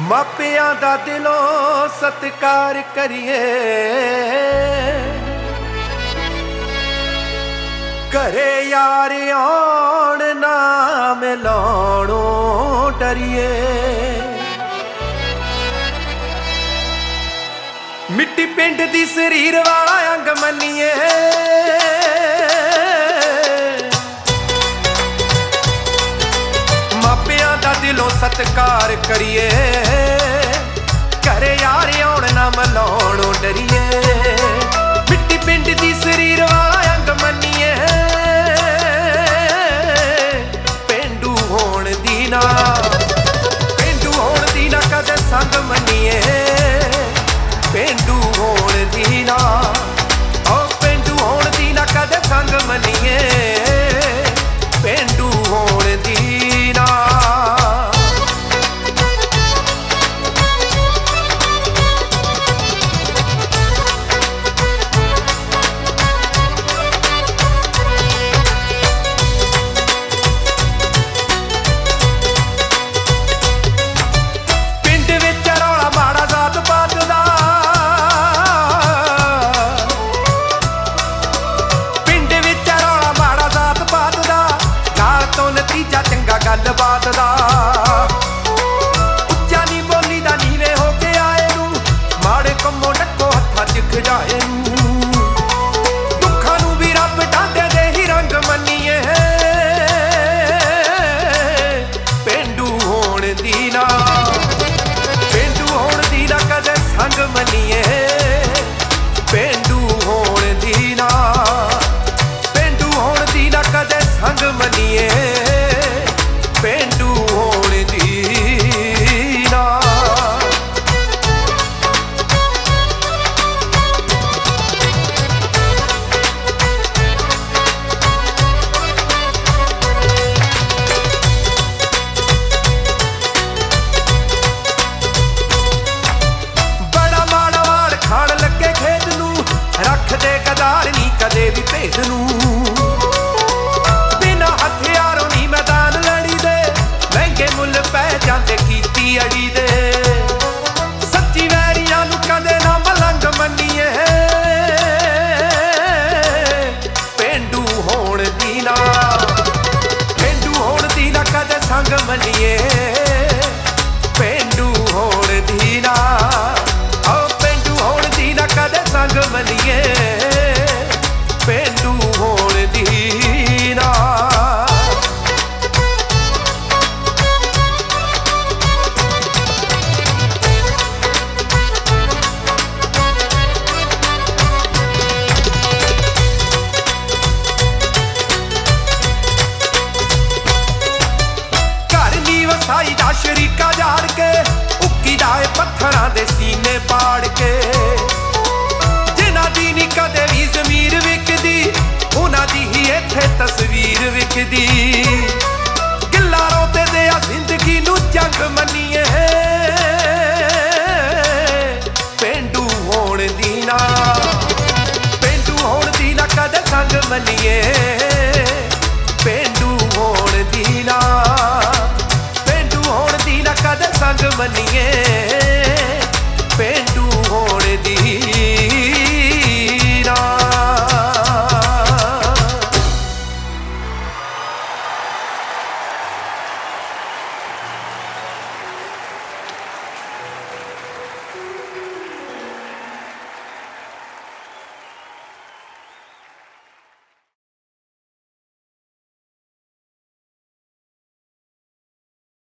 ਮਾਪਿਆਂ ਦਾ ਦਿਲੋਂ ਸਤਿਕਾਰ ਕਰੀਏ, ਘਰੇ ਯਾਰ ਆਉਣ ਨਾ ਮਿਲਾਉਣੋਂ ਡਰੀਏ। ਮਿੱਟੀ ਪਿੰਡ ਦੀ ਸਰੀਰ ਵਾਲਾ ਅੰਗ ਮੰਨੀਏ, ਮਾਪਿਆਂ ਦਾ ਦਿਲੋਂ ਸਤਿਕਾਰ ਕਰੀਏ, ਘਰੇ ਯਾਰ ਆਉਣ ਨਾ ਮਿਲਾਉਣੋਂ ਡਰੀਏ। ਮਿੱਟੀ ਪਿੰਡ ਦੀ ਸਰੀਰ ਵਾਲਾ ਅੰਗ ਮੰਨੀਏ, ਪੇਂਡੂ ਹੋਣ ਦੀ ਨਾ ਕਦੇ ਸੰਗ ਮੰਨੀਏ। ਪੇਂਡੂ ਹੋਣ ਦੀ ਨਾ, ਓ ਪੇਂਡੂ ਹੋਣ ਦੀ ਨਾ ਕਦੇ ਸੰਗ ਮੰਨੀਏ। ਪੇਂਡੂ ਹੋਣ ਦੀ ਨਾ। ਗੱਲਬਾਤ ਦਾ ਉੱਚਾ ਨੀ ਬੋਲੀ ਦਾ ਨੀਵੇਂ ਹੋ ਕੇ ਆਏ ਨੂੰ, ਮਾੜੇ ਕੰਮੋਂ ਡੱਕੋ ਹੱਥਾਂ 'ਚ ਖਜਾਏ ਨੂੰ। ਦੁੱਖਾਂ ਨੂੰ ਵੀ ਰੱਬ ਡਾਂਡੇ ਦੇ ਹੀ ਰੰਗ ਮੰਨੀਏ। ਪੇਂਡੂ ਹੋਣ ਦੀ ਨਾ, ਪੇਂਡੂ ਹੋਣ ਦੀ ਨਾ ਕਦੇ ਸੰਗ ਮੰਨੀਏ। ਪੇਂਡੂ ਹੋਣ ਦੀ ਨਾ, ਪੇਂਡੂ ਹੋਣ ਦੀ ਨਾ ਕਦੇ ਸੰਗ ਮੰਨੀਏ। ਪੇਂਡੂ ਹੋਣ ਦੀ ਨਾ। ਬੜਾ ਮਾੜਾ ਵਾੜ ਖਾਣ ਲੱਗੇ ਖੇਤ ਨੂੰ, ਰੱਖਦੇ ਗਦਾਰ ਨੀ ਕਦੇ ਵੀ ਭੇਦ ਨੂੰ। ਬਿਨਾਂ ਹਥਿਆਰੋਂ ਨੀ ਮੈਦਾਨ ਲੜੀ ਦੇ, ਮਹਿੰਗੇ ਮੁੱਲ ਪੈ ਜਾਂਦੇ ਕੀਤੀ ਅੜੀ ਦੇ। ਸੱਚੀ ਵੈਰੀਆਂ ਨੂੰ ਕਦੇ ਨਾ ਮਲੰਗ ਮੰਨੀਏ। ਪੇਂਡੂ ਹੋਣ ਦੀ ਨਾ, ਪੇਂਡੂ ਹੋਣ ਦੀ ਨਾ ਕਦੇ ਸੰਗ ਮੰਨੀਏ। ਪੇਂਡੂ ਹੋਣ ਦੀ ਨਾ, ਓ ਪੇਂਡੂ ਹੋਣ ਦੀ ਨਾ ਕਦੇ ਸੰਗ ਮੰਨੀਏ। ਪੇਂਡੂ ਹੋਣ ਦੀ ਨਾ। ਸਾਈ ਦਾ ਸ਼ਰੀਕਾ ਜਾੜ ਕੇ, ਉੱਕੀ ਜਾਏ ਪੱਥਰਾਂ ਦੇ ਸੀਨੇ ਪਾੜ ਕੇ। ਜਿਨ੍ਹਾਂ ਦੀ ਨੀ ਕਦੇ ਵੀ ਜ਼ਮੀਰ ਵਿਕਦੀ, ਉਹਨਾਂ ਦੀ ਹੀ ਇੱਥੇ ਤਸਵੀਰ ਵਿਕਦੀ। ਗਿੱਲਾ ਰੋਤੇ ਦੇ ਆ ਜ਼ਿੰਦਗੀ ਨੂੰ ਜੰਗ ਮੰਨੀਏ। ਪੇਂਡੂ ਹੋਣ ਦੀ ਨਾ, ਪੇਂਡੂ ਹੋਣ ਦੀ ਨਾ ਕਦੇ ਸੰਗ ਮੰਨੀਏ। ਪੇਂਡੂ ਹੋਣ ਦੀ ਨਾ, ਕਦੇ ਸੰਗ ਮੰਨੀਏ।